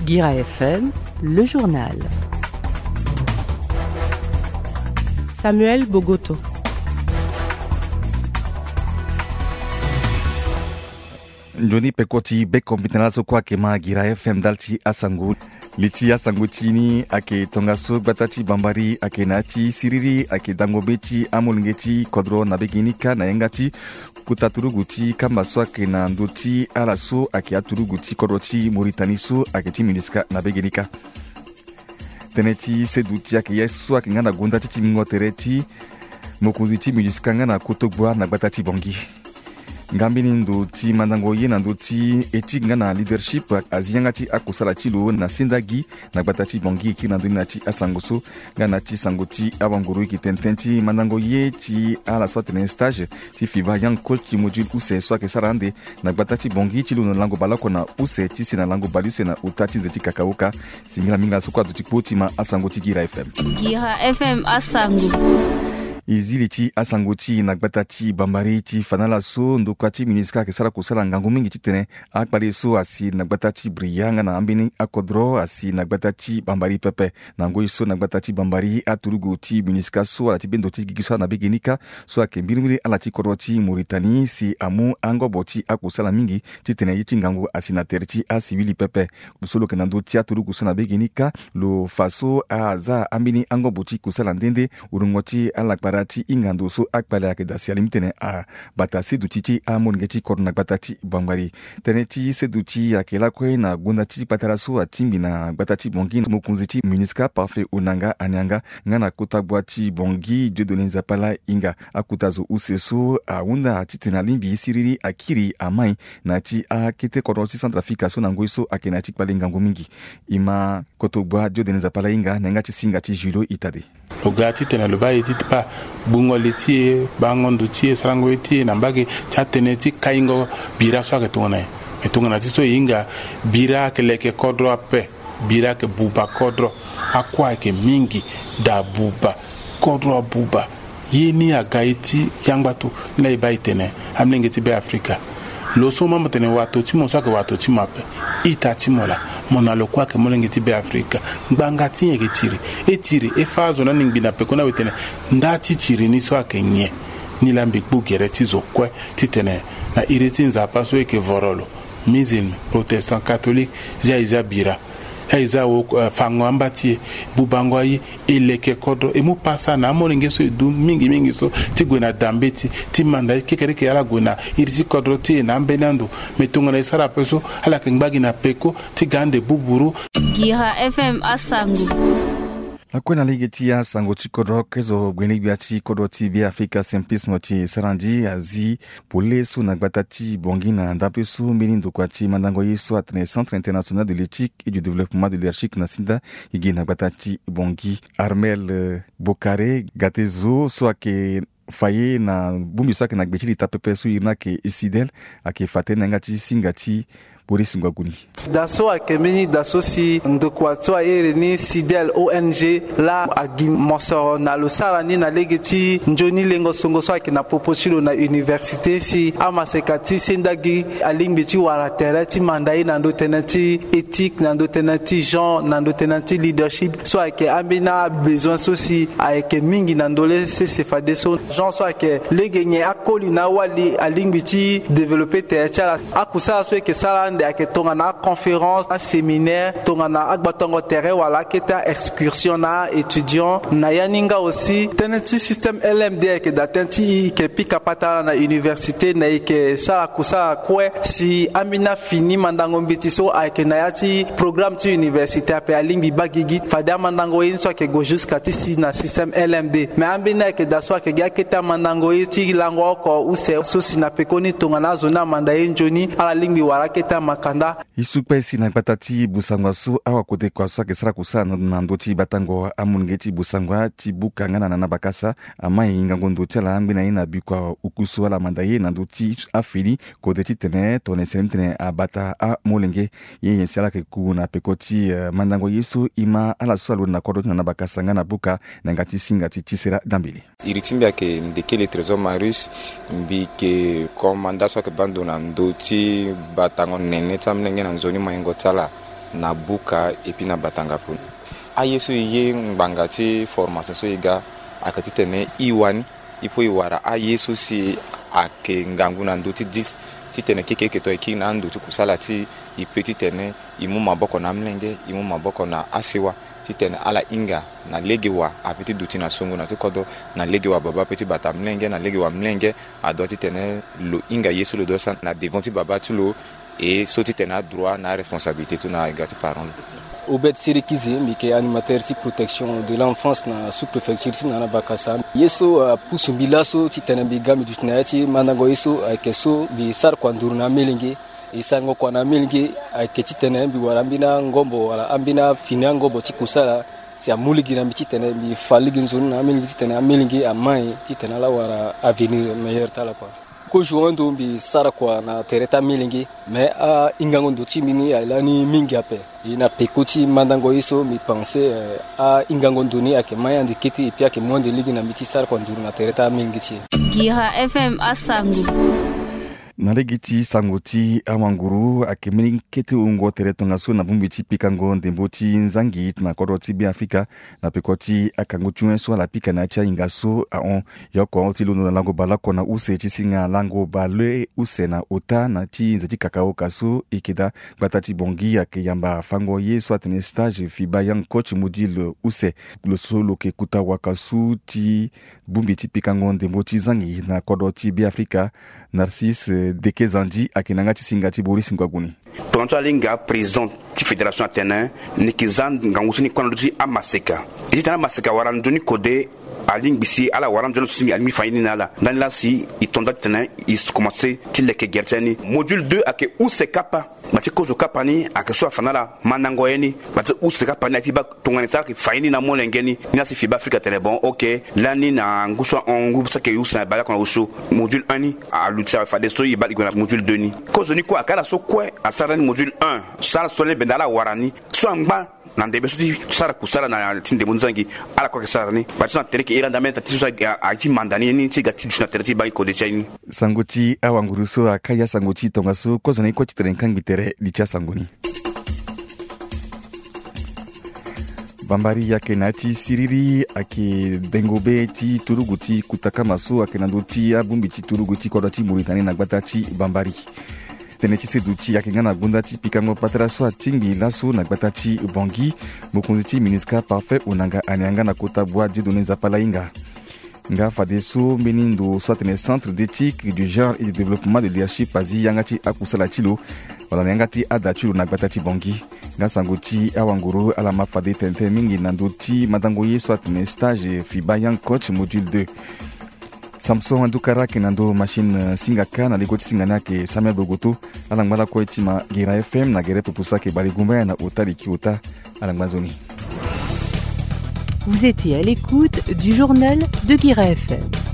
Guira FM, le journal. Samuel Bogoto. Njoni pekoti bekompitana so kwa kema Guira FM dalti asangu liti asangu chini ake tongaso batati bambari ake nachi siriri ake dangobeti amolngeti kodro na beginika na engati kutaturuguti kambaswa ake na ndoti alaso ake aturuguti kodroti Mauritaniso ake timiniska na beginika teneti seduti ake yesu ake ngana gunda titi mingotereti mokuziti miliska ngana kutogwa na batati bongi ngambini ndoti mandango ye na ndoti eti ngana leadership aziyangati akusala chilo na sindagi na batati bongi ki na ndoni ti asangoso ngana ti sangoti abanguru ki tententi mandango ye ti ala swatene stage ti fiva yang coach module use so ke sarande na batati bongi chilo no lango balako na use ti sina lango balise na utati zeti kakauka singila minga so kwa duti poti ma asangoti Guira FM asangu iziliti asangoti na batati bambari ti fanala so ndokati miniska ke sara kusala ngangu mingi titene akbali so asi na batati briyanga na ambini akodro asi na batati bambari pepe na ngoi so na batati bambari aturugo ti miniska so ala ti bendo ti gigiswa na begenika so akembirimiri ala ti koroti Mauritanie si amu angoboti akusala mingi titene yiti ngangu asi na terti asi wili pepe kusolo ke nando ti aturugo so na begenika lo faso aza ambini angoboti kusala ndende urungoti ala ti ingando so akpala ke dasi alimitene a batasi dutiti a mongeti korna batati bambari teneti seduti akela kwe na gundati pataraso atimbi na batati bongi mokunziti miniska parfait unanga anyanga ngana kutabwati bongi de doneza pala inga akutazo useso a unda titena limbi siriri akiri amai na ti a kete koroti centrafrica so nangoiso akenati palenga ngomingi ima kotobwa de doneza pala inga nanga ti singa ti julo itade logati tena lobai titipa bungo litie bangondo tie sarango tie nambage chatene ti kaingo bira so ke tungana ti so inga bira ke leke kodro ape bira ke buba kodro akwa ke mingi da buba kodro buba yini agaiti yangbatu na ibai tene amlenge ti be Afrika lo so mama tene watu ti mo so ke watu ti mape ita ti mola mona lo kwa ke molenge ti be Afrika ngbanga ti yeke tiri e fazo na ningbina pe kona wetene ndati tiri ni so akenye ni lambi bugere ti zo kwe ti tene na ireti nzapa so ke vorolo musulman protestant catholique za bira aiza wo fango ambati bubango yi eleke kodro e mu pasa na molenge so edu mingi so ti gwena dambeti ti manda kekere ke ala gwena iriti kodro ti na mbenando metunga na isara peso ala kengbagi na peko ti gande buburu Guira FM asangu akwena ligeti ya sangoti kodro kezo gweni biati kodro ti bi Afrika simpismo ti sarandi azi polesu na batati bongina ndapesu mbinindo kwati mandango yeso atene Centre International de l'Éthique et du Développement de l'Archique na sinda igi na batati bongi Armel Bokare gatezo so ake faye na bumbi so ake na gbechili tapepe so irna ke isidel ake fate na ngati singati Boris Ngwaguni. Daso akemini daso si ndokwato ayereni Sidel ONG la agi mosoro na lo sarani na legeti njoni lengo songo so akina proposilo na université si amasekati sendagi alimbiti wara tereti mandai na ndo tenati éthique na ndo tenati genre na ndo tenati leadership so ake ambina besoin so si ake mingi na ndole se fade so genre so ake legenye akoli na wali alimbiti développer teretiala akusa so ake sala ake tonga na conférence na séminaire tonga na agbatongo terrain wala keta excursion na étudiant na yaninga aussi teneti système LMD ke datenti ke pika patala na université na ke sala kusa kwe si amina fini mandango mbiti so ake na yati programme ti université ape alimbi bagigi fada mandango yin so ke go jusqu'à ti si na système LMD mais ambina ke daso ke ga keta mandango ti lango ko use so si na pekoni tonga na zona mandaye njoni ala limbi wala keta makanda isupesi na batati busangwa su awa kote kwa so kesara kusana na ndoti batango amungeti busangwa ti bukanga na bakasa amai ngangondo tala ambina ina bikwa ukusu wala mandaye na ndoti afili kote ti tene tone semtene abata a molenge ye sala ke kuna pekoti mandango yesu ima ala swalo na kodo na bakasa ngana buka na ngati singa ti tisera dambili iritimba ke ndekele trésor marus mbike komanda so ke bando na ndoti batango nene tamnenge na nzoni mayengo tala na buka et puis na batanga pu aye so ye ngbanga ti formation so iga akati tene iwani ifo iwara aye so si ake ngangu na ndo ti 10 ti tene keke to ki na ndo ti kusala ti ipeti tene imu maboko na mlenge imu maboko na asiwa ti tene ala inga na legewa apeti duti na songo na ti kodo na legewa baba peti bata mlenge na legewa mlenge ado ti tene lo inga yesu lo dosa na devant ti baba tu lo et sauter tena droit na responsabilité tout na gati parents. Obed Sirikizi mike animateur ti protection de l'enfance na sous-préfecture ti na Bakassa. Yeso pusumbila so ti tena bi gami dutna ti manango yeso keso bi sar kwanduru na melingi isango kwa na melingi ke ti tena bi warambina ngombo wala ambina fina ngombo ti kusala si amuligi na ti tena bi faligi nzunu na melingi ti tena melingi amai ti tena la wara avenir meilleur tala quoi. Ko jouando bi sara kwa na tereta milingi mais a ingango ndoti mini ala ni mingi ape ina pekoti mandango iso mi penser a ingango ndoni ake maya ndikiti et puis ake monde ligi na miti sara kwa nduru na tereta mingi ti Gira FM Asangu na legiti sangoti amanguru akemeni kete ungo teretonga so na vumbi ti pikango ndembo ti nzangi na kodo ti bi Afrika na pekoti akango tuen so la pika na cha ingaso a on yoko ti lono na lango balako na use ti singa lango balwe use na ota na ti nzati kakao kaso ikeda batati bongi akeyamba fango ye so atene stage fiba yang coach modile use lo solo ke kuta wakasu ti bumbi ti pikango ndembo ti zangi na kodo ti bi Afrika Narcisse Dekezandi akinanga ti singati Boris Ngwaguni. Pronto alinga président ti fédération Athénin nikizan ngangusuni kono ti amaseka. Iti tana maseka waranduni kode aling bisi ala waram jolo simi almi fayini nala dan la si itonda tena is commencer ti leke gerteni module 2 ake use kapa mati kozo kapa ni ake so afanala manango yeni mati use kapa ni ti ba tongani sa ki fayini na molengeni ni si fiba Afrika tele bon OK lani na nguswa on ngusa ke use na bala kono usu module 1 ni a lutia fa de so yi ba igona module 2 ni kozo ni ko akala so kwe asara ni module 1 sala sole bendala warani so ngba na ndebe so ti sara kusala na tinde munzangi ala ko ke sara ni ba so na tereki ila ndamenta ti so aiti mandani ni ti gati na tereti ba ko de chini sangoti awanguruso akaya sangoti tongaso kozo na ko ti trenkangi tere licha sangoni bambari yake nati siriri ake dengobe ti turuguti kutakamaso ake nandoti abumbi ti turuguti kodoti Mauritanie na gbata bambari tene ti sedu ti yake nga na gbunda ti pikango patara so atingbi laso na gbata ti bongi mokonzi ti MINUSCA parfait onanga anianga na kota bwa dieudonné nzapala hinga nga fade so mbeni ndo so atene centre d'éthique du genre et du développement de leadership azi yanga ti akusala ti lo wala na yanga ti ada ti lo na gbata ti bongi nga sango ti awanguru ala ma fade tenten mingi na ndo ti madango ye so atene stage fiba yang coach module 2 Samson Andukara kenando machine singaka na lego ti singana ke Samuel Bogoto ala ngala ko ti ma Gira FM na gere popusa ke bali gumba na otali ki ota ala ngazoni. Vous étiez à l'écoute du journal de Gira FM.